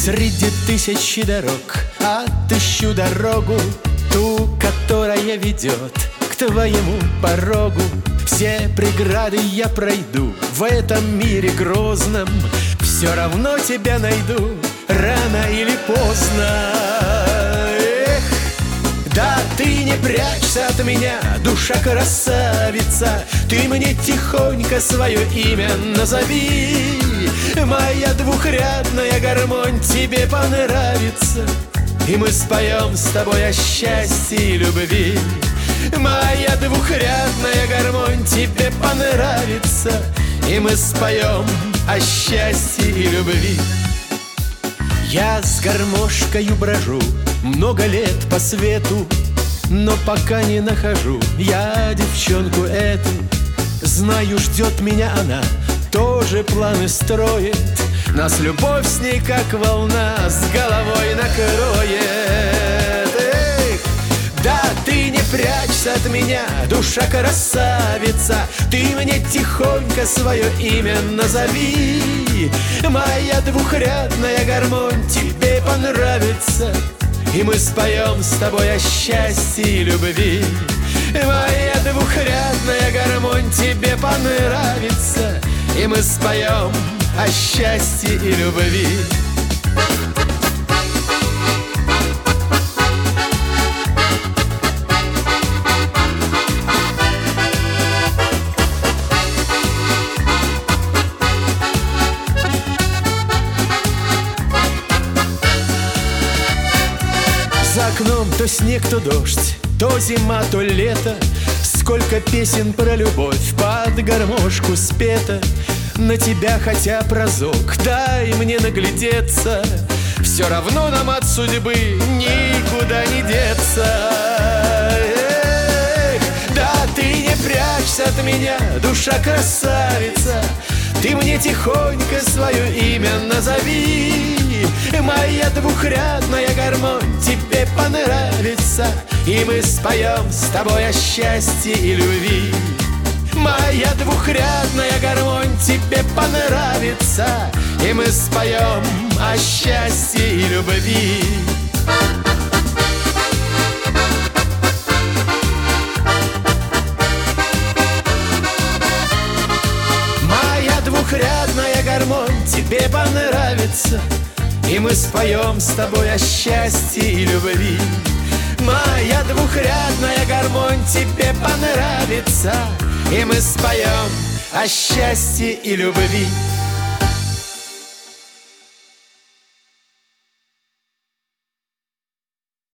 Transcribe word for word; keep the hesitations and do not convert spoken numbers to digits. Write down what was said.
Среди тысячи дорог отыщу дорогу, ту, которая ведет к твоему порогу. Все преграды я пройду в этом мире грозном, все равно тебя найду рано или поздно. Эх, да ты не прячься от меня, душа красавица, ты мне тихонько свое имя назови. Моя двухрядная гармонь тебе понравится, и мы споем с тобой о счастье и любви. Моя двухрядная гармонь тебе понравится, и мы споем о счастье и любви. Я с гармошкою брожу много лет по свету, но пока не нахожу я девчонку эту. Знаю, ждет меня она, тоже планы строит, нас любовь с ней как волна с головой накроет. Эх, да ты не прячься от меня, душа красавица, ты мне тихонько свое имя назови. Моя двухрядная гармонь тебе понравится, и мы споем с тобой о счастье и любви. Моя двухрядная гармонь тебе понравится, и мы споем о счастье и любви. За окном то снег, то дождь, то зима, то лето. Сколько песен про любовь под гармошку спето. На тебя хотя б разок дай мне наглядеться, все равно нам от судьбы никуда не деться. Эх, да ты не прячься от меня, душа красавица, ты мне тихонько свое имя назови. Моя двухрядная гармонь тебе понравится, и мы споем с тобой о счастье и любви. Моя двухрядная гармонь тебе понравится, и мы споем о счастье и любви. Моя двухрядная гармонь тебе понравится, и мы споем с тобой о счастье и любви. Моя двухрядная гармонь тебе понравится, и мы споем о счастье и любви.